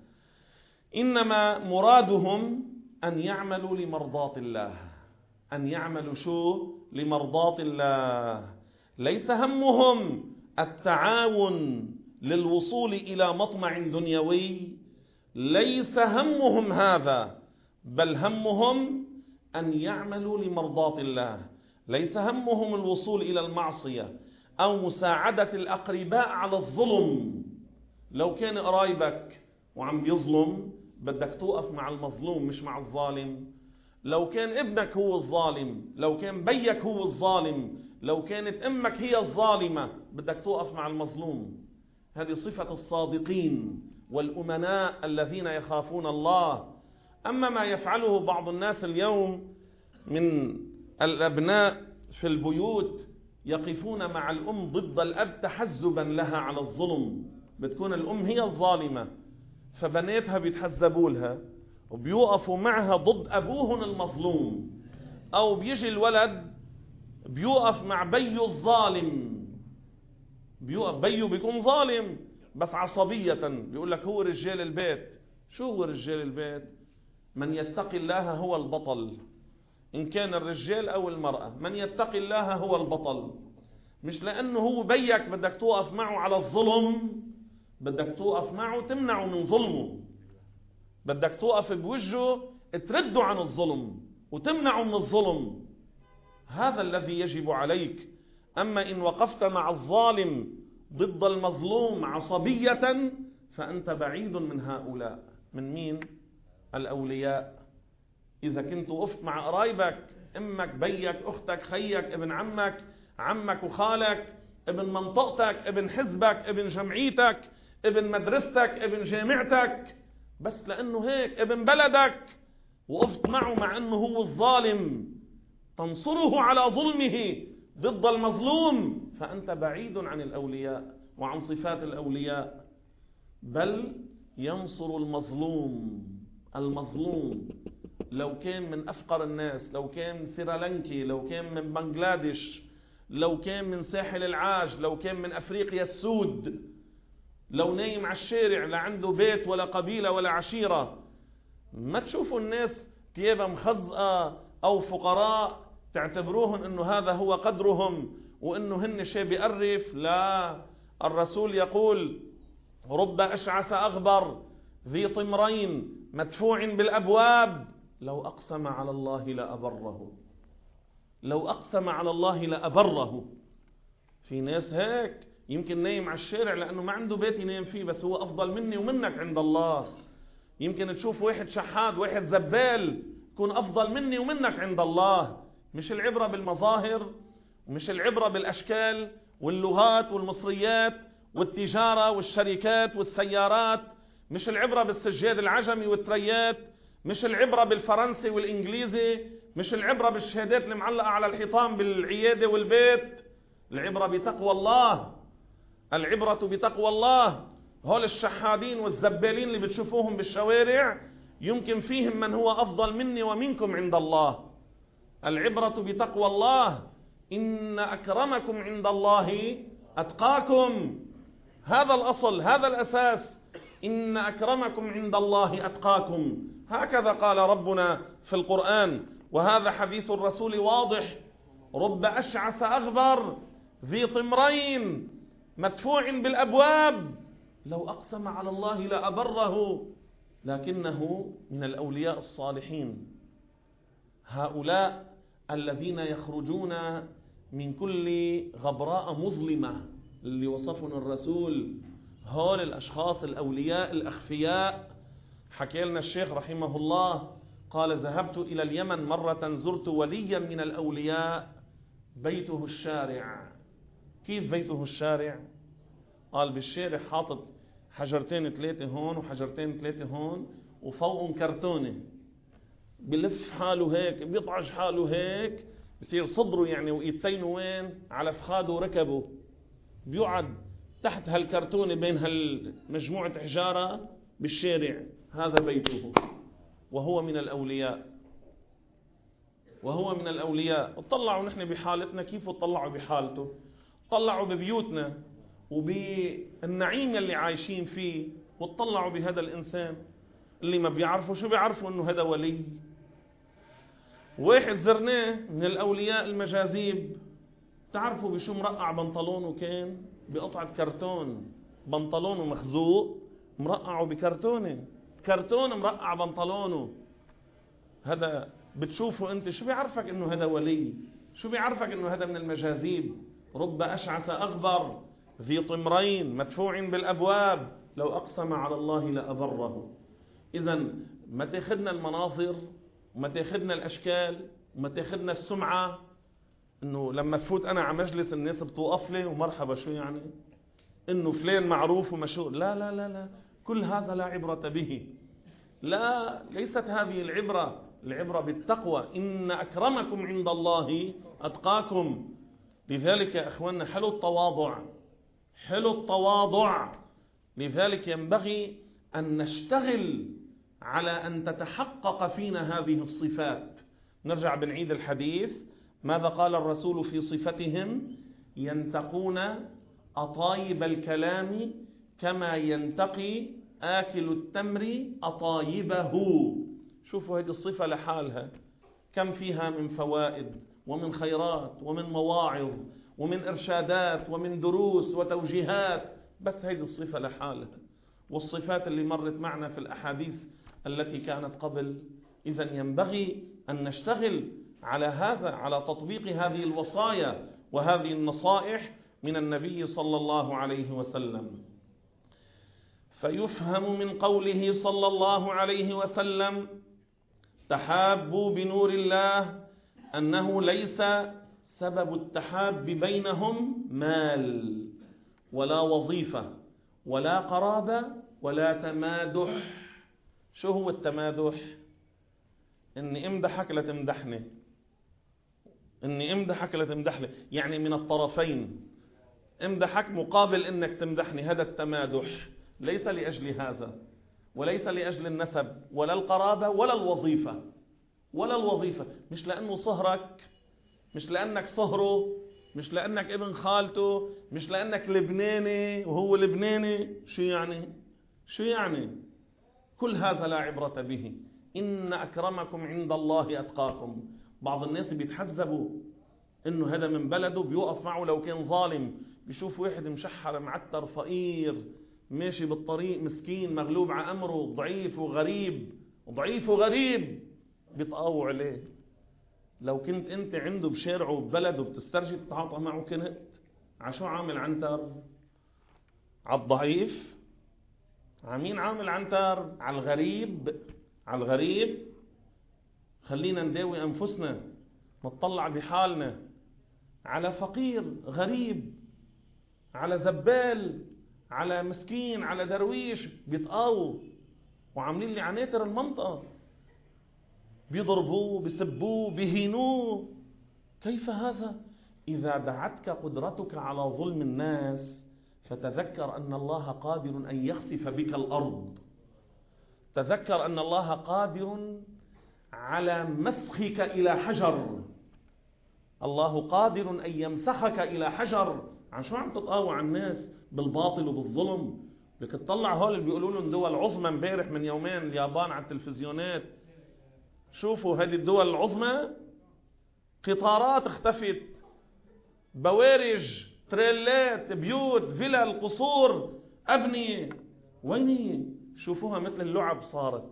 إنما مرادهم أن يعملوا لمرضاة الله، أن يعملوا شو؟ لمرضاة الله. ليس همهم التعاون للوصول إلى مطمع دنيوي، ليس همهم هذا، بل همهم أن يعملوا لمرضاة الله. ليس همهم الوصول إلى المعصية أو مساعدة الأقرباء على الظلم. لو كان قرايبك وعم بيظلم بدك توقف مع المظلوم مش مع الظالم. لو كان ابنك هو الظالم، لو كان بيك هو الظالم، لو كانت امك هي الظالمة بدك توقف مع المظلوم. هذه صفة الصادقين والأمناء الذين يخافون الله. أما ما يفعله بعض الناس اليوم من الأبناء في البيوت، يقفون مع الأم ضد الأب تحزبا لها على الظلم. بتكون الأم هي الظالمة فبناتها بيتحزبوا لها وبيوقفوا معها ضد أبوهن المظلوم، أو بيجي الولد بيوقف مع بيه الظالم، بيوقف بيه بيكون ظالم بس عصبية، بيقول لك هو رجال البيت. شو هو رجال البيت؟ من يتقي الله هو البطل، إن كان الرجال أو المرأة. من يتقي الله هو البطل. مش لأنه هو بيك بدك توقف معه على الظلم، بدك توقف معه تمنعه من ظلمه، بدك توقف بوجهه ترده عن الظلم وتمنعه من الظلم. هذا الذي يجب عليك. أما إن وقفت مع الظالم ضد المظلوم عصبية فأنت بعيد من هؤلاء. من مين؟ الأولياء. إذا كنت وقفت مع قرايبك، أمك، بيك، أختك، خيك، ابن عمك، عمك وخالك، ابن منطقتك، ابن حزبك، ابن جمعيتك، ابن مدرستك، ابن جامعتك، بس لأنه هيك ابن بلدك، وقفت معه مع أنه هو الظالم، تنصره على ظلمه ضد المظلوم، فأنت بعيد عن الأولياء وعن صفات الأولياء. بل ينصر المظلوم. المظلوم لو كان من أفقر الناس، لو كان سريلانكي، لو كان من بنغلاديش، لو كان من ساحل العاج، لو كان من أفريقيا السود، لو نايم على الشارع لا عنده بيت ولا قبيلة ولا عشيرة، ما تشوفوا الناس ثيابها مخزقة أو فقراء تعتبروهم أنه هذا هو قدرهم وأنه هن شيء بيقرف. لا، الرسول يقول: رب أشعث أغبر ذي طمرين مدفوع بالأبواب لو أقسم على الله لأبره. لو أقسم على الله لأبره. في ناس هيك يمكن نايم على الشارع لأنه ما عنده بيت ينام فيه، بس هو أفضل مني ومنك عند الله. يمكن تشوف واحد شحاد، واحد زبال، يكون أفضل مني ومنك عند الله. مش العبرة بالمظاهر، ومش العبرة بالأشكال واللغات والمصريات والتجارة والشركات والسيارات، مش العبرة بالسجاد العجمي والتريات، مش العبرة بالفرنسي والإنجليزي، مش العبرة بالشهادات المعلقة على الحيطان بالعيادة والبيت. العبرة بتقوى الله. العبرة بتقوى الله. هول الشحادين والزبالين اللي بتشوفوهم بالشوارع يمكن فيهم من هو أفضل مني ومنكم عند الله. العبرة بتقوى الله. إن أكرمكم عند الله أتقاكم. هذا الأصل، هذا الأساس. إن أكرمكم عند الله أتقاكم. هكذا قال ربنا في القرآن، وهذا حديث الرسول واضح. رب أشعث أغبر ذي طمرين مدفوع بالأبواب لو أقسم على الله لأبره. لكنه من الأولياء الصالحين، هؤلاء الذين يخرجون من كل غبراء مظلمة اللي وصفهم الرسول. هول الأشخاص الأولياء الأخفياء. حكى لنا الشيخ رحمه الله قال: ذهبت إلى اليمن مرة، زرت وليا من الأولياء بيته الشارع. كيف بيته الشارع؟ قال: بالشارع حاطط حجرتين ثلاثة هون وحجرتين ثلاثة هون وفوقهم كرتونة، بلف حاله هيك، بيطعج حاله هيك، بصير صدره يعني وإيدتينه وين؟ على فخاده وركبه، بيقعد تحت هالكرتونة بين هالمجموعة حجارة بالشارع. هذا بيته، وهو من الأولياء. وهو من الأولياء. اطلعوا نحن بحالتنا كيف اطلعوا بحالته. اطلعوا ببيوتنا وبالنعيم اللي عايشين فيه، واطلعوا بهذا الإنسان اللي ما بيعرفوا شو بيعرفوا انه هذا ولي. واحد زرناه من الأولياء المجاذيب، تعرفوا بشو مرقع بنطلونه؟ كان بقطعة كرتون، بنطلونه مخزوق مرقعه بكرتونة، كرتون مرقع بنطلونه. هذا بتشوفه انت، شو بيعرفك انه هذا ولي؟ شو بيعرفك انه هذا من المجاذيب؟ رب أشعث أغبر ذي طمرين مدفوع بالأبواب لو أقسم على الله لأبره. إذن ما تاخدنا المناظر وما تاخدنا الأشكال وما تاخدنا السمعة، إنه لما تفوت أنا على مجلس الناس بتوقف لي ومرحبا شو يعني إنه فلان معروف ومشهور. لا لا لا لا، كل هذا لا عبرة به. لا، ليست هذه العبرة. العبرة بالتقوى. إن أكرمكم عند الله أتقاكم. لذلك يا أخواننا حلو التواضع، حلو التواضع. لذلك ينبغي أن نشتغل على أن تتحقق فينا هذه الصفات. نرجع بنعيد الحديث. ماذا قال الرسول في صفتهم؟ ينتقون أطايب الكلام كما ينتقي آكل التمر أطايبه. شوفوا هذه الصفة لحالها كم فيها من فوائد ومن خيرات ومن مواعظ ومن إرشادات ومن دروس وتوجيهات، بس هذه الصفة لحالها. والصفات اللي مرت معنا في الأحاديث التي كانت قبل. إذن ينبغي أن نشتغل على هذا، على تطبيق هذه الوصايا وهذه النصائح من النبي صلى الله عليه وسلم. فيفهم من قوله صلى الله عليه وسلم تحابوا بنور الله أنه ليس سبب التحاب بينهم مال ولا وظيفة ولا قرابة ولا تمادح. شو هو التمادح؟ إني امدحك لتمدحني، إني امدحك لتمدحني، يعني من الطرفين، امدحك مقابل إنك تمدحني. هذا التمادح ليس لأجل هذا، وليس لأجل النسب ولا القرابة ولا الوظيفة، ولا الوظيفة. مش لأنه صهرك، مش لأنك صهره، مش لأنك ابن خالته، مش لأنك لبناني وهو لبناني. شو يعني؟ شو يعني؟ كل هذا لا عبرة به. إن أكرمكم عند الله أتقاكم. بعض الناس بيتحزبوا إنه هذا من بلده بيوقف معه لو كان ظالم، بيشوف واحد مشحر معتر فقير ماشي بالطريق مسكين مغلوب على أمره ضعيف وغريب، ضعيف وغريب، بيتقاووا عليه. لو كنت أنت عنده بشارعه وببلده بتسترجي تتعاطى معه، كنت عشو عامل عنتر؟ على الضعيف؟ عمين عامل عنتر؟ على الغريب؟ على الغريب. خلينا نداوي أنفسنا، نطلع بحالنا على فقير غريب، على زبال، على مسكين، على درويش بيتقاووا وعاملين لي عناتر المنطقة، بيضربوه، بيسبوه، بيهينوه. كيف هذا؟ إذا دعتك قدرتك على ظلم الناس فتذكر أن الله قادر أن يخسف بك الأرض. تذكر أن الله قادر على مسخك إلى حجر. الله قادر أن يمسخك إلى حجر. عن شو عم تتقاوى على الناس؟ بالباطل وبالظلم. لك تطلع هول اللي بيقولوا لهم دول عظمى امبارح من يومين اليابان على التلفزيونات. شوفوا هذه الدول العظمى، قطارات اختفت، بوارج، تريلات، بيوت، فيلا، قصور، أبنية، وين هي؟ شوفوها مثل اللعب صارت،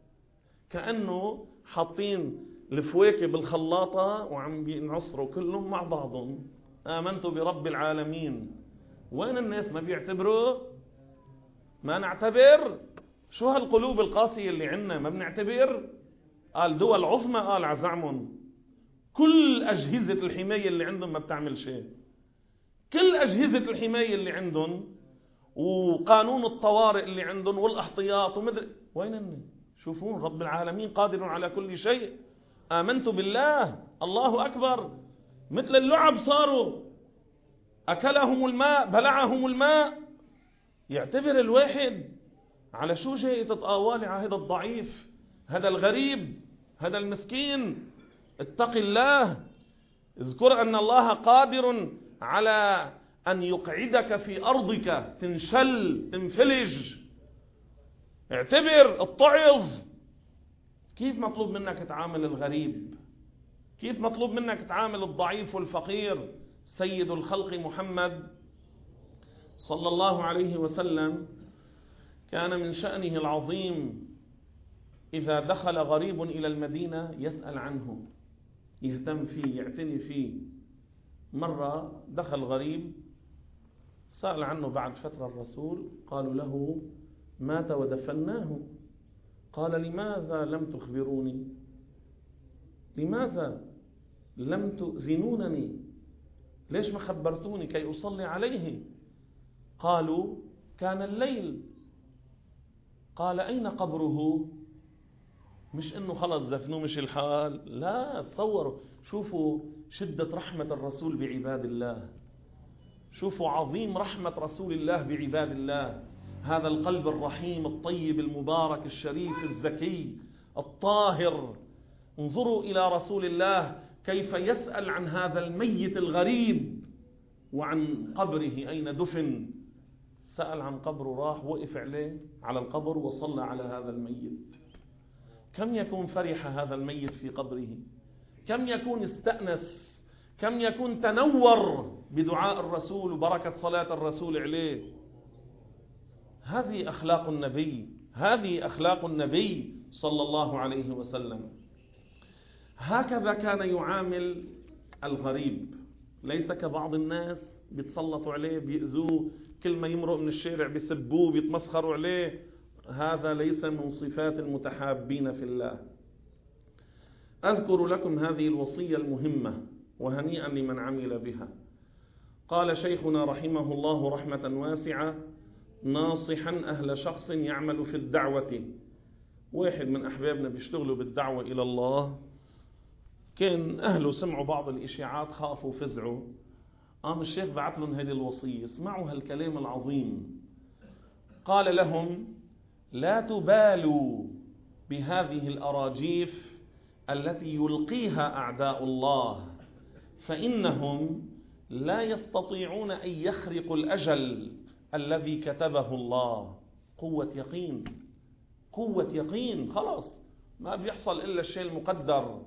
كأنه حاطين الفواكه بالخلاطة وعم بينعصروا كلهم مع بعضهم. آمنت برب العالمين. وين الناس ما بيعتبروا؟ ما نعتبر؟ شو هالقلوب القاسية اللي عنا؟ ما بنعتبر؟ قال دول عظمى، قال عزعمهم كل أجهزة الحماية اللي عندهم ما بتعمل شيء. كل أجهزة الحماية اللي عندهم وقانون الطوارئ اللي عندهم والاحتياط ومدري وين الناس. شوفون رب العالمين قادر على كل شيء. آمنت بالله، الله أكبر. مثل اللعب صاروا، أكلهم الماء، بلعهم الماء. يعتبر الواحد على شو جاي تتقاوالي على هذا الضعيف، هذا الغريب، هذا المسكين؟ اتق الله. اذكر أن الله قادر على أن يقعدك في أرضك تنشل تنفلج. اعتبر، اتعظ. كيف مطلوب منك تعامل الغريب؟ كيف مطلوب منك تعامل الضعيف والفقير؟ سيد الخلق محمد صلى الله عليه وسلم كان من شأنه العظيم إذا دخل غريب إلى المدينة يسأل عنه، يهتم فيه، يعتني فيه. مرة دخل غريب سأل عنه بعد فترة الرسول، قالوا له مات ودفناه. قال لماذا لم تخبروني؟ لماذا لم تؤذنونني؟ ليش ما خبرتوني كي أصلي عليه؟ قالوا كان الليل. قال أين قبره؟ مش إنه خلص دفنوه مش الحال، لا. تصوروا، شوفوا شدة رحمة الرسول بعباد الله، شوفوا عظيم رحمة رسول الله بعباد الله. هذا القلب الرحيم الطيب المبارك الشريف الزكي الطاهر. انظروا إلى رسول الله كيف يسأل عن هذا الميت الغريب وعن قبره أين دفن. سأل عن قبره، راح وقف عليه على القبر وصلى على هذا الميت. كم يكون فرح هذا الميت في قبره، كم يكون استأنس، كم يكون تنور بدعاء الرسول وبركة صلاة الرسول عليه. هذه أخلاق النبي، هذه أخلاق النبي صلى الله عليه وسلم. هكذا كان يعامل الغريب. ليس كبعض الناس بيتسلطوا عليه، بيأذوه، كل ما يمرق من الشارع بيسبوه، بيتمسخروا عليه. هذا ليس من صفات المتحابين في الله. أذكر لكم هذه الوصية المهمة، وهنيئا لمن عمل بها. قال شيخنا رحمه الله رحمة واسعة ناصحا أهل شخص يعمل في الدعوة. واحد من أحبابنا بيشتغلوا بالدعوة إلى الله، كان أهله سمعوا بعض الإشاعات، خافوا فزعوا. قام الشيخ بعث لهم هذه الوصية، اسمعوا هالكلام العظيم. قال لهم: لا تبالوا بهذه الأراجيف التي يلقيها أعداء الله، فإنهم لا يستطيعون أن يخرقوا الأجل الذي كتبه الله. قوة يقين، قوة يقين، خلاص ما بيحصل إلا الشيء المقدر.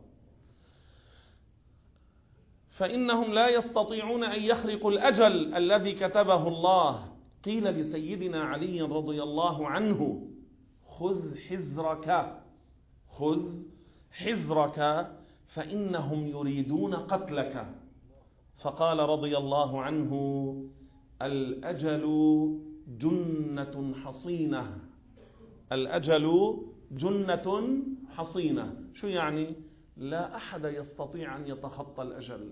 فإنهم لا يستطيعون أن يخرقوا الأجل الذي كتبه الله. قيل لسيدنا علي رضي الله عنه: خذ حذرك، خذ حذرك، فإنهم يريدون قتلك. فقال رضي الله عنه: الأجل جنة حصينة. الأجل جنة حصينة. شو يعني؟ لا أحد يستطيع أن يتخطى الأجل،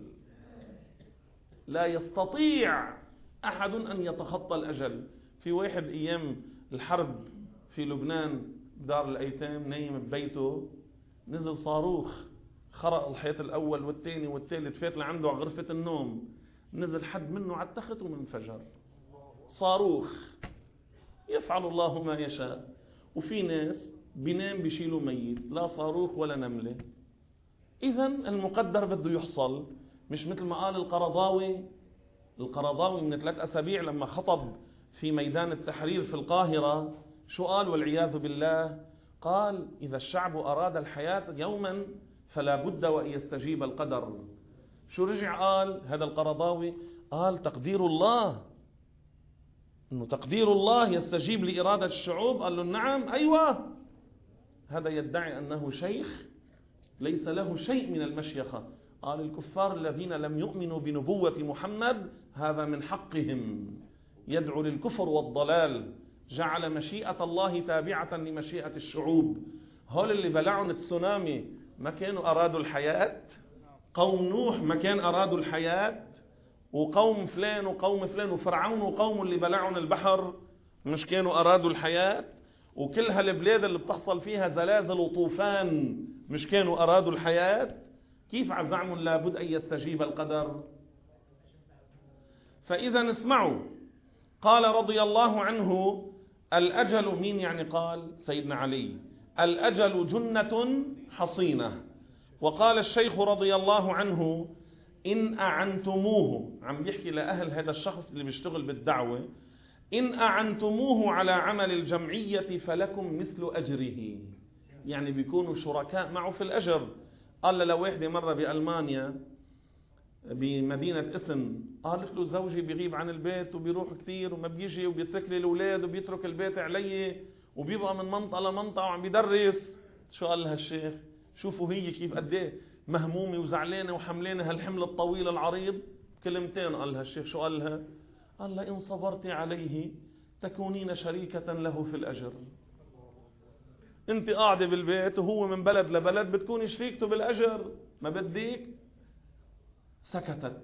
لا يستطيع أحد أن يتخطى الأجل. في واحد أيام الحرب في لبنان دار الأيتام نايم ببيته، نزل صاروخ خرق الحيط الأول والثاني والثالث، فات لعنده على غرفة النوم، نزل حد منه على التخت ومنفجر. صاروخ، يفعل الله ما يشاء. وفي ناس بينام بيشيلوا ميت، لا صاروخ ولا نملة. إذن المقدر بده يحصل، مش مثل ما قال القرضاوي من 3 أسابيع لما خطب في ميدان التحرير في القاهرة. شو قال والعياذ بالله؟ قال: إذا الشعب أراد الحياة يوما فلا بد وأن يستجيب القدر. شو رجع قال هذا القرضاوي؟ قال: تقدير الله، إنه تقدير الله يستجيب لإرادة الشعوب. قال له: نعم، أيوة. هذا يدعي أنه شيخ ليس له شيء من المشيخة. قال: الكفار الذين لم يؤمنوا بنبوة محمد هذا من حقهم، يدعو للكفر والضلال، جعل مشيئة الله تابعة لمشيئة الشعوب. هول اللي بلعون التسونامي ما كانوا أرادوا الحياة؟ قوم نوح ما كان أرادوا الحياة؟ وقوم فلان وقوم فلان وفرعون وقوم اللي بلعون البحر مش كانوا أرادوا الحياة؟ وكل هالبلاد اللي بتحصل فيها زلازل وطوفان مش كانوا أرادوا الحياة؟ كيف عزعم لابد أن يستجيب القدر؟ فإذا اسمعوا، قال رضي الله عنه: الأجل، مين يعني قال؟ سيدنا علي. الأجل جنة حصينة. وقال الشيخ رضي الله عنه: إن أعنتموه، عم بيحكي لأهل هذا الشخص اللي بيشتغل بالدعوة، إن أعنتموه على عمل الجمعية فلكم مثل أجره. يعني بيكونوا شركاء معه في الأجر. قال لواحدة مرة بألمانيا بمدينة اسم، قالت له: زوجي بيغيب عن البيت وبيروح كتير وما بيجي وبيترك لي الأولاد وبيترك البيت علي وبيبقى من منطقة لمنطقة وعم بيدرس. شو قال لها الشيخ؟ شوفوا هي كيف قد ايه مهمومة وزعلانة وحملانة هالحمل الطويل العريض. كلمتين قال لها الشيخ. شو قال لها؟ قال لها: إن صبرت عليه تكونين شريكة له في الأجر. انت قاعدة بالبيت وهو من بلد لبلد بتكوني شريكته بالأجر، ما بديك؟ سكتت.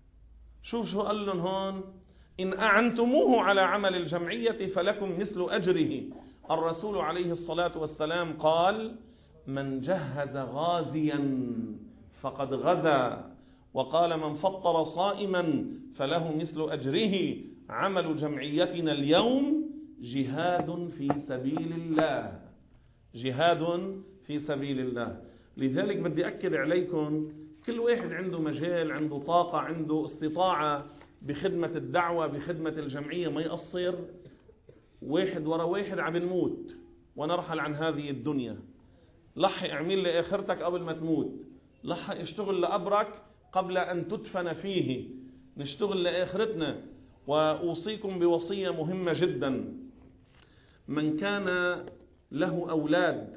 شو قال لهم هون؟ إن أعنتموه على عمل الجمعية فلكم مثل أجره. الرسول عليه الصلاة والسلام قال: من جهز غازيا فقد غزا. وقال: من فطر صائما فله مثل أجره. عمل جمعيتنا اليوم جهاد في سبيل الله، جهاد في سبيل الله. لذلك بدي أكد عليكم، كل واحد عنده مجال، عنده طاقة، عنده استطاعة بخدمة الدعوة، بخدمة الجمعية، ما يقصر. واحد ورا واحد عم نموت ونرحل عن هذه الدنيا. لحق اعمل لآخرتك قبل ما تموت، لحق اشتغل لقبرك قبل أن تدفن فيه، نشتغل لآخرتنا. وأوصيكم بوصية مهمة جدا: من كان له أولاد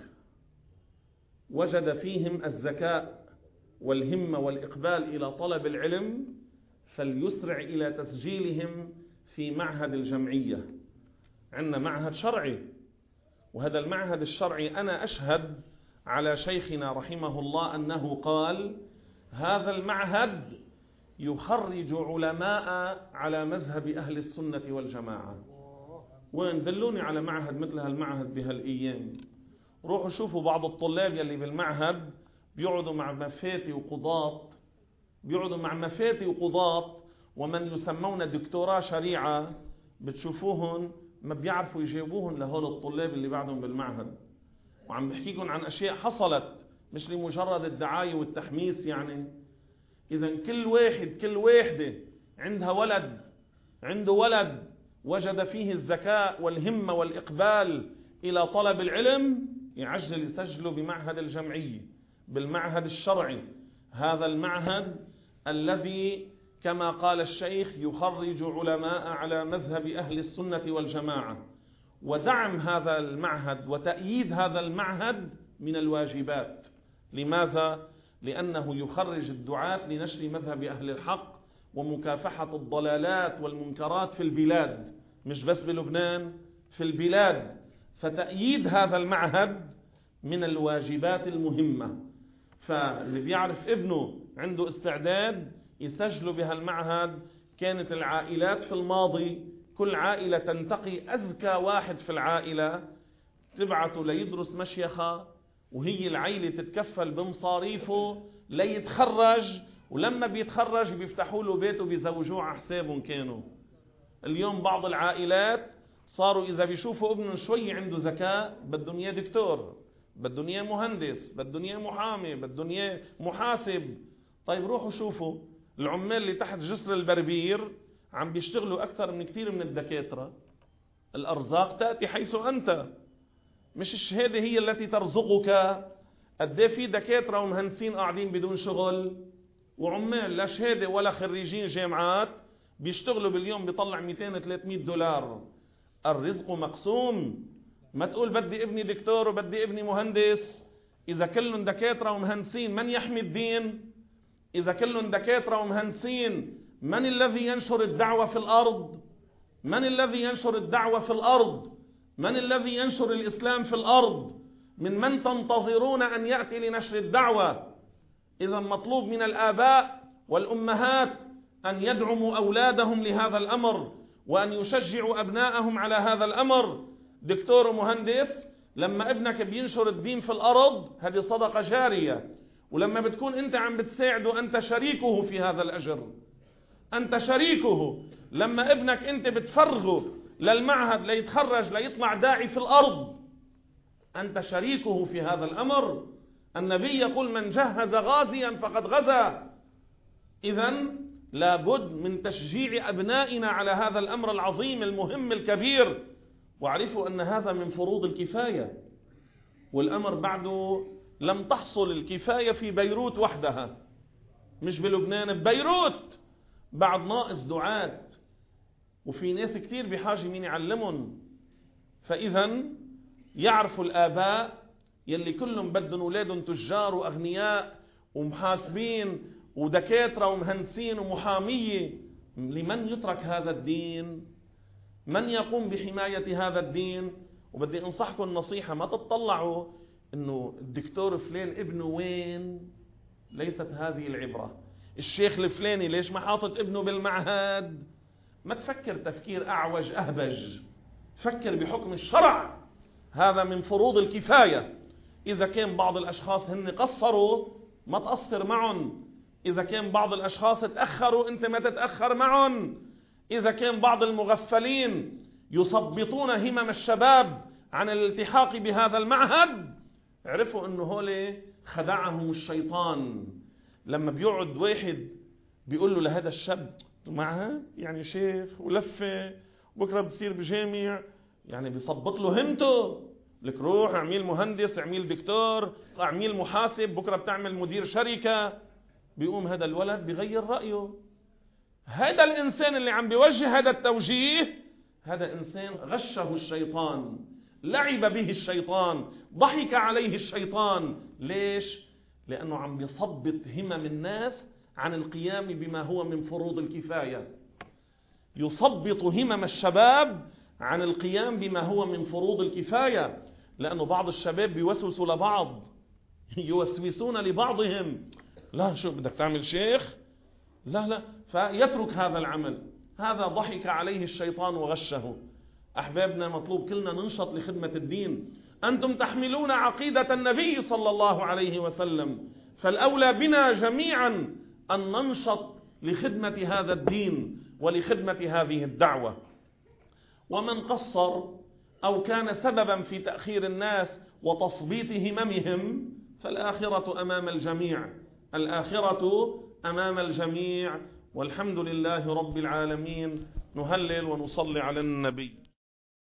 وجد فيهم الذكاء والهمة والإقبال إلى طلب العلم فليسرع إلى تسجيلهم في معهد الجمعية. عندنا معهد شرعي، وهذا المعهد الشرعي أنا أشهد على شيخنا رحمه الله أنه قال هذا المعهد يخرج علماء على مذهب أهل السنة والجماعة. وين دلوني على معهد مثل هالمعهد بهالأيام؟ روحوا شوفوا بعض الطلاب يلي بالمعهد بيقعدوا مع مفاتي وقضاة ومن يسمون دكتوراه شريعة، بتشوفوهم ما بيعرفوا يجاوبوهم لهول الطلاب اللي بعدهم بالمعهد، وعم بحكيكم عن أشياء حصلت مش لمجرد الدعاية والتحميس. يعني إذا كل واحدة عنده ولد وجد فيه الذكاء والهمة والإقبال إلى طلب العلم، يعجل يسجله بمعهد الجمعية، بالمعهد الشرعي. هذا المعهد الذي كما قال الشيخ يخرج علماء على مذهب أهل السنة والجماعة. ودعم هذا المعهد وتأييد هذا المعهد من الواجبات. لماذا؟ لأنه يخرج الدعاة لنشر مذهب أهل الحق ومكافحة الضلالات والمنكرات في البلاد، مش بس بلبنان، في البلاد. فتأييد هذا المعهد من الواجبات المهمة. فاللي بيعرف ابنه عنده استعداد يسجلوا بهالمعهد. كانت العائلات في الماضي كل عائلة تنتقي أذكى واحد في العائلة تبعته ليدرس مشيخة، وهي العائلة تتكفل بمصاريفه ليتخرج، ولما بيتخرج بيفتحوا له بيته بيزوجوه على حسابهم. كانوا اليوم بعض العائلات صاروا إذا بيشوفوا ابنهم شوي عنده ذكاء بدهم اياه دكتور، بدهم اياه مهندس، بدهم اياه محامي، بدهم اياه محاسب. طيب روحوا شوفوا العمال اللي تحت جسر البربير عم بيشتغلوا أكثر من كثير من الدكاترة. الأرزاق تأتي حيث أنت، مش الشهادة هي التي ترزقك. قد في دكاترة ومهندسين قاعدين بدون شغل، وعمال لا شهادة ولا خريجين جامعات بيشتغلوا باليوم بيطلع 200-300 دولار. الرزق مقسوم. ما تقول بدي ابني دكتور وبدي ابني مهندس. إذا كلهم دكاترة ومهندسين من يحمي الدين؟ إذا كلهم دكاترة ومهندسين من الذي ينشر الدعوة في الأرض؟ من الذي ينشر الدعوة في الأرض؟ من الذي ينشر الإسلام في الأرض؟ من تنتظرون أن يأتي لنشر الدعوة؟ إذا مطلوب من الآباء والأمهات أن يدعموا أولادهم لهذا الأمر وأن يشجعوا أبنائهم على هذا الأمر. دكتور ومهندس، لما ابنك بينشر الدين في الأرض هذه صدقة جارية، ولما بتكون أنت عم بتساعده أنت شريكه في هذا الأجر. أنت شريكه. لما ابنك أنت بتفرغه للمعهد ليتخرج ليطلع داعي في الأرض، أنت شريكه في هذا الأمر. النبي يقول من جهز غازيا فقد غزا. إذن لابد من تشجيع أبنائنا على هذا الأمر العظيم المهم الكبير. واعرفوا أن هذا من فروض الكفاية، والأمر بعده لم تحصل الكفاية في بيروت وحدها، مش بلبنان، ببيروت بعد ناقص دعاة، وفي ناس كتير بحاجة مين يعلمهم. فإذا يعرفوا الآباء يلي كلهم بدهم أولادهم تجار وأغنياء ومحاسبين ودكاترة ومهندسين ومحامية، لمن يترك هذا الدين؟ من يقوم بحماية هذا الدين؟ وبدي أنصحكم نصيحة، ما تطلعوا إنه الدكتور فلان ابنه وين. ليست هذه العبرة. الشيخ الفلاني ليش ما حاطط ابنه بالمعهد؟ ما تفكر تفكير أعوج أهبج، فكر بحكم الشرع. هذا من فروض الكفاية. إذا كان بعض الأشخاص هن قصروا ما تقصر معهم، إذا كان بعض الأشخاص تأخروا أنت ما تتأخر معهم، إذا كان بعض المغفلين يثبطون همم الشباب عن الالتحاق بهذا المعهد، عرفوا أنه هولي خدعهم الشيطان. لما بيقعد واحد بيقول له لهذا الشاب معها يعني شيخ ولفة بكرة بتصير بجامع، يعني بيصبط له همته، لك روح اعمل مهندس، اعمل دكتور، اعمل محاسب، بكرة بتعمل مدير شركة. بيقوم هذا الولد بيغير رأيه. هذا الإنسان اللي عم بيوجه هذا التوجيه، هذا إنسان غشه الشيطان، لعب به الشيطان، ضحك عليه الشيطان. ليش؟ لأنه عم بيصبط همم الناس عن القيام بما هو من فروض الكفاية، يثبط همم الشباب عن القيام بما هو من فروض الكفاية. لأنه بعض الشباب بيوسوسوا لبعض، يوسوسون لبعضهم، لا شو بدك تعمل شيخ؟ لا، فيترك هذا العمل. هذا ضحك عليه الشيطان وغشه. أحبابنا، مطلوب كلنا ننشط لخدمة الدين. أنتم تحملون عقيدة النبي صلى الله عليه وسلم، فالأولى بنا جميعا أن ننشط لخدمة هذا الدين ولخدمة هذه الدعوة. ومن قصر أو كان سببا في تأخير الناس وتثبيط هممهم فالآخرة أمام الجميع، الآخرة أمام الجميع. والحمد لله رب العالمين. نهلل ونصلي على النبي.